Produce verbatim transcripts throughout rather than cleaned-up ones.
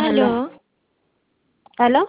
Aló. Aló, ¿Aló?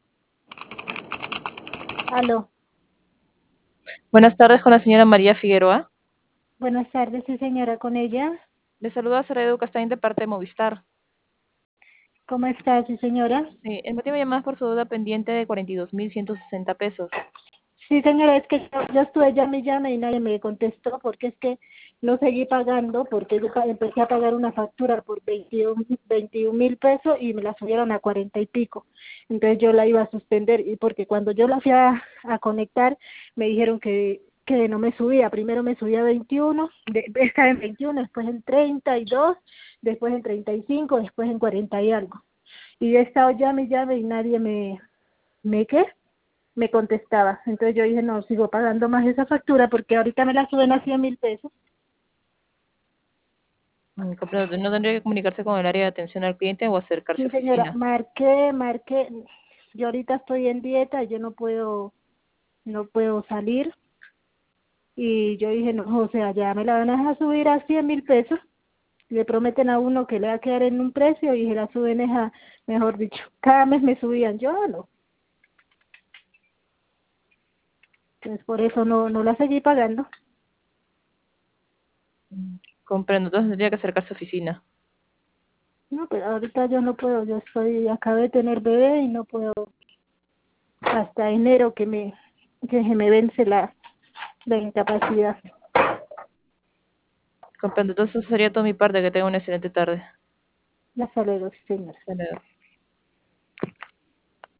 Aló. Buenas tardes con la señora María Figueroa. Buenas tardes, sí señora, con ella. Le saluda Sara Castañón de parte de Movistar. ¿Cómo está, sí señora? Sí, el motivo de llamada es por su deuda pendiente de cuarenta y dos mil ciento sesenta pesos. Sí señora, es que yo, yo estuve llame y llame y nadie me contestó porque es que no seguí pagando porque yo pa- empecé a pagar una factura por veintiún mil pesos y me la subieron a cuarenta y pico. Entonces yo la iba a suspender y porque cuando yo la fui a, a conectar me dijeron que que no me subía, primero me subía a veintiuno, de, estaba en veintiuno, después en treinta y dos, después en treinta y cinco, después en cuarenta y algo. Y he estado llame y llame y nadie me, me, ¿qué? me contestaba. Entonces yo dije, no, sigo pagando más esa factura porque ahorita me la suben a cien mil pesos. Mm, comprendo. ¿No tendría que comunicarse con el área de atención al cliente o acercarse a Sí, señora, oficina? marqué, marqué. Yo ahorita estoy en dieta, yo no puedo, no puedo salir. Y yo dije, no, o sea, ya me la van a subir a cien mil pesos. Le prometen a uno que le va a quedar en un precio y se la suben es a, mejor dicho, cada mes me subían, yo no. Entonces por eso no, no la seguí pagando. Mm, Comprendo. Entonces tendría que acercarse a oficina. No, pero ahorita yo no puedo, yo estoy, acabé de tener bebé y no puedo hasta enero que me, que se me vence la, la incapacidad. Comprendo. Entonces eso sería todo mi parte. Que tenga una excelente tarde. Hasta luego, señora. Hasta luego.